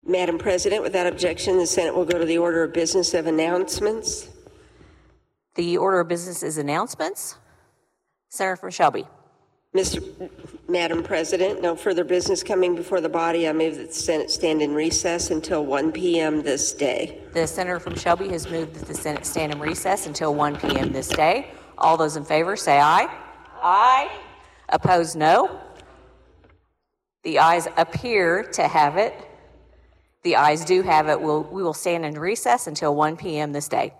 Madam President, without objection, the Senate will go to the order of business of announcements. The order of business is announcements. Senator from Shelby. Madam President, no further business coming before the body. I move that the Senate stand in recess until 1 p.m. this day. The senator from Shelby has moved that the Senate stand in recess until 1 p.m. this day. All those in favor say aye. Aye. Opposed, no. The ayes appear to have it. The ayes do have it. We will stand in recess until 1 p.m. this day.